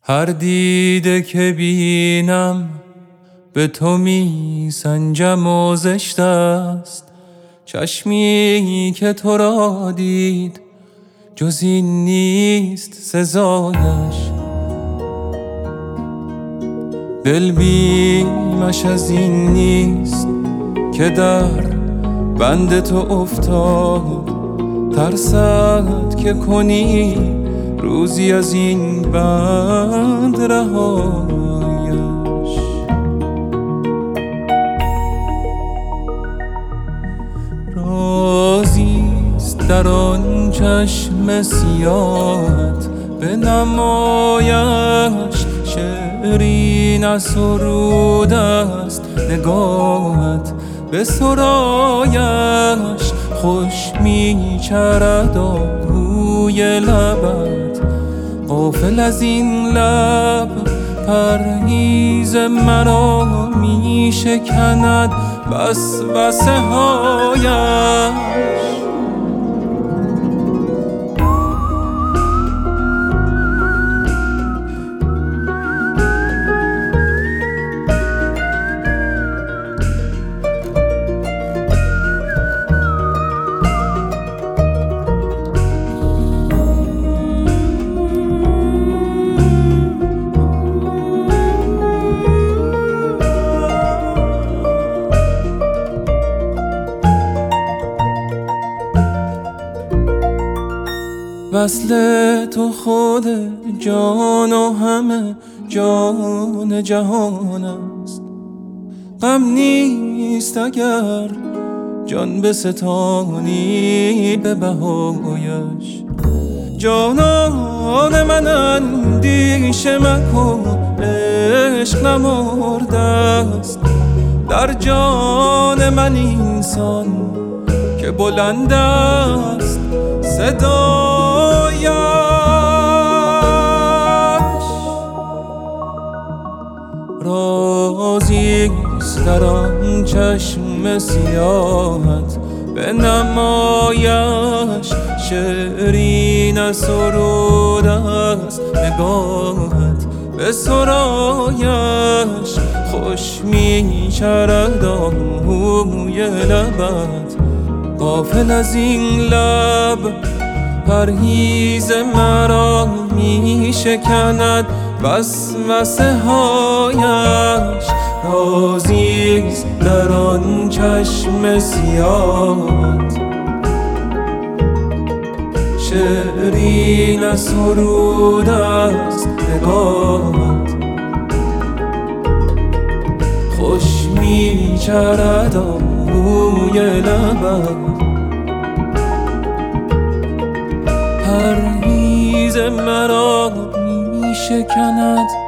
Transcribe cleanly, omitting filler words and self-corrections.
هر دیده که بینم به تو می سنجم و زشت است چشمی که تو را دید جز این نیست سزایش. دل بیمش از این نیست که در بند تو افتاد، ترسد که کنی روزی از این بند رهایش. رازیست در آن چشم سیاهت بنمایش، شعری نسرود است نگاهت بسرایش. خوش می چرد آهوی لبت، غافل از این لب پرهیز مرا می شکند وسوسه هایش. وصل تو خود جان و همه جان جهان است. غم نیست اگر جان بستانی به بهایش. جانان من اندیشه مکن، عشق نمرده است در جان من اینسان که بلند است صدایش. رازیست در آن چشم سیاهت بنمایش، شعری نسرود است نگاهت بسرایش. خوش می چرد آهوی لبت، غافل از این لب پرهیز مرا می شکند وسوسه هایش. رازیست در آن چشم سیاهت، شعری نسرود است نگاهت خوش می چرد آهوی لبت، پرهیز مرا می شکند